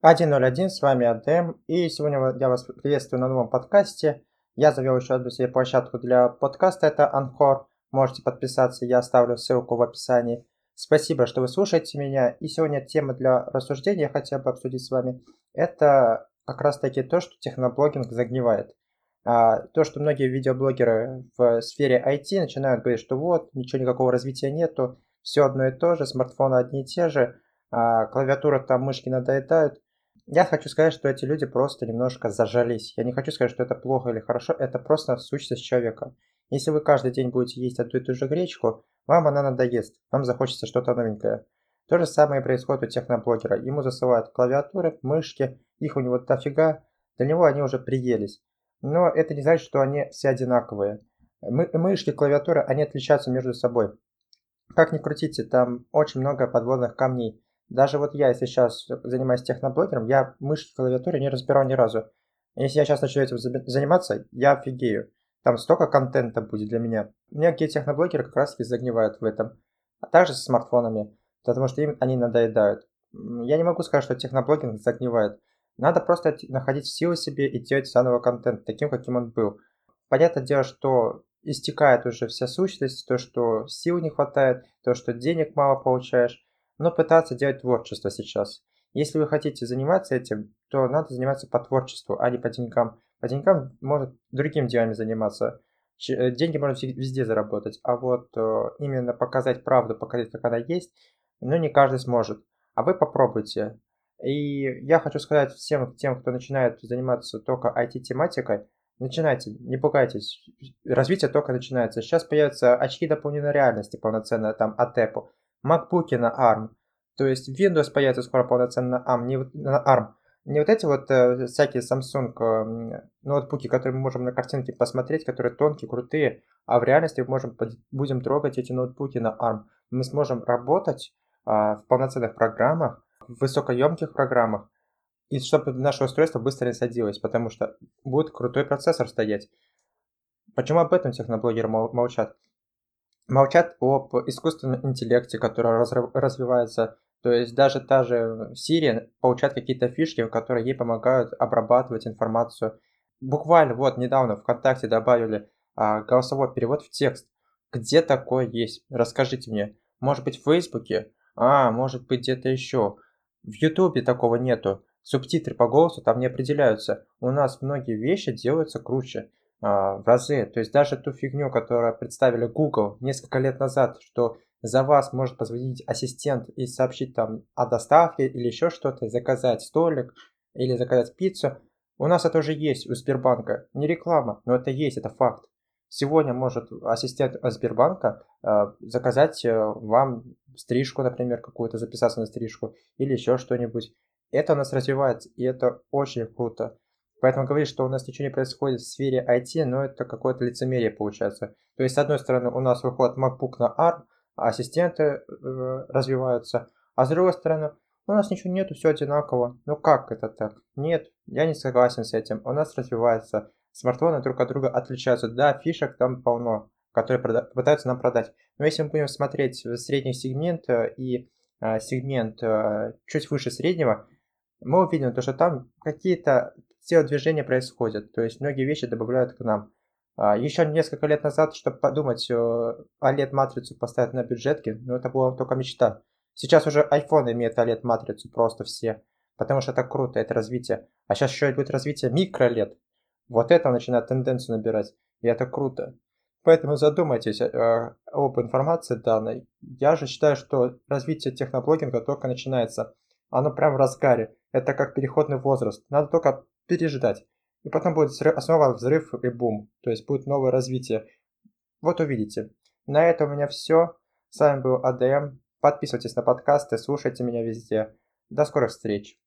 101, с вами АДМ, и сегодня я вас приветствую на новом подкасте. Я завел еще одну себе площадку для подкаста, это Anchor. Можете подписаться, я оставлю ссылку в описании. Спасибо, что вы слушаете меня. И сегодня тема для рассуждения я хотел бы обсудить с вами. Это как раз таки то, что техноблогинг загнивает. То, что многие видеоблогеры в сфере IT начинают говорить, что вот, ничего никакого развития нету, все одно и то же, смартфоны одни и те же, клавиатура там, мышки надоедают. Я хочу сказать, что эти люди просто немножко зажались. Я не хочу сказать, что это плохо или хорошо, это просто сущность человека. Если вы каждый день будете есть одну и ту же гречку, вам она надоест, вам захочется что-то новенькое. То же самое происходит у техноблогера. Ему засылают клавиатуры, мышки, их у него дофига, для него они уже приелись. Но это не значит, что они все одинаковые. Мышки, клавиатуры, они отличаются между собой. Как ни крутите, там очень много подводных камней. Даже вот я, если сейчас занимаюсь техноблогером, я мышки, клавиатуры не разбирал ни разу. Если я сейчас начну этим заниматься, я офигею. Там столько контента будет для меня. Многие техноблогеры как раз таки загнивают в этом. А также со смартфонами, потому что им они надоедают. Я не могу сказать, что техноблогинг загнивает. Надо просто находить силы себе и делать заново контент, таким, каким он был. Понятное дело, что истекает уже вся сущность, то, что сил не хватает, то, что денег мало получаешь, но пытаться делать творчество сейчас. Если вы хотите заниматься этим, то надо заниматься по творчеству, а не по деньгам. По деньгам может другим делами заниматься. Деньги можно везде заработать, а вот именно показать правду, показать, как она есть, ну, не каждый сможет. А вы попробуйте. И я хочу сказать всем тем, кто начинает заниматься только IT-тематикой, начинайте, не пугайтесь. Развитие только начинается. Сейчас появятся очки дополненной реальности полноценно там от Apple. MacBook на ARM. То есть Windows появится скоро полноценно на ARM. На ARM. Не вот эти вот всякие Samsung ноутбуки, которые мы можем на картинке посмотреть, которые тонкие, крутые, а в реальности мы будем трогать эти ноутбуки на ARM. Мы сможем работать в полноценных программах, в высокоемких программах, и чтобы наше устройство быстро не садилось, потому что будет крутой процессор стоять. Почему об этом техноблогеры молчат? Молчат об искусственном интеллекте, который развивается. То есть даже та же Siri получает какие-то фишки, которые ей помогают обрабатывать информацию. Буквально вот недавно ВКонтакте добавили голосовой перевод в текст. Где такое есть? Расскажите мне. Может быть в Фейсбуке? Может быть где-то еще. В Ютубе такого нету. Субтитры по голосу там не определяются. У нас многие вещи делаются круче в разы. То есть даже ту фигню, которую представили Google несколько лет назад, что за вас может позвонить ассистент и сообщить там о доставке или еще что-то, заказать столик или заказать пиццу. У нас это уже есть у Сбербанка. Не реклама, но это есть, это факт. Сегодня может ассистент Сбербанка заказать вам стрижку, например, какую-то, записаться на стрижку или еще что-нибудь. Это у нас развивается, и это очень круто. Поэтому говорить, что у нас ничего не происходит в сфере IT, но это какое-то лицемерие получается. То есть, с одной стороны, у нас выходит MacBook на ARM, а ассистенты развиваются, а с другой стороны, у нас ничего нету, все одинаково. Ну как это так? Нет, я не согласен с этим. У нас развивается. Смартфоны друг от друга отличаются. Да, фишек там полно, которые пытаются нам продать. Но если мы будем смотреть в средний сегмент и сегмент чуть выше среднего, мы увидим то, что там какие-то телодвижения происходят. То есть многие вещи добавляют к нам. Еще несколько лет назад, чтобы подумать, OLED-матрицу поставить на бюджетке, ну это была только мечта. Сейчас уже iPhone имеет OLED-матрицу просто все. Потому что это круто, это развитие. А сейчас еще и будет развитие микро-LED. Вот это начинает тенденцию набирать. И это круто. Поэтому задумайтесь об информации данной. Я же считаю, что развитие техноблогинга только начинается. Оно прям в разгаре. Это как переходный возраст. Надо только переждать. И потом будет снова взрыв и бум. То есть будет новое развитие. Вот увидите. На этом у меня все. С вами был АДМ. Подписывайтесь на подкасты, слушайте меня везде. До скорых встреч.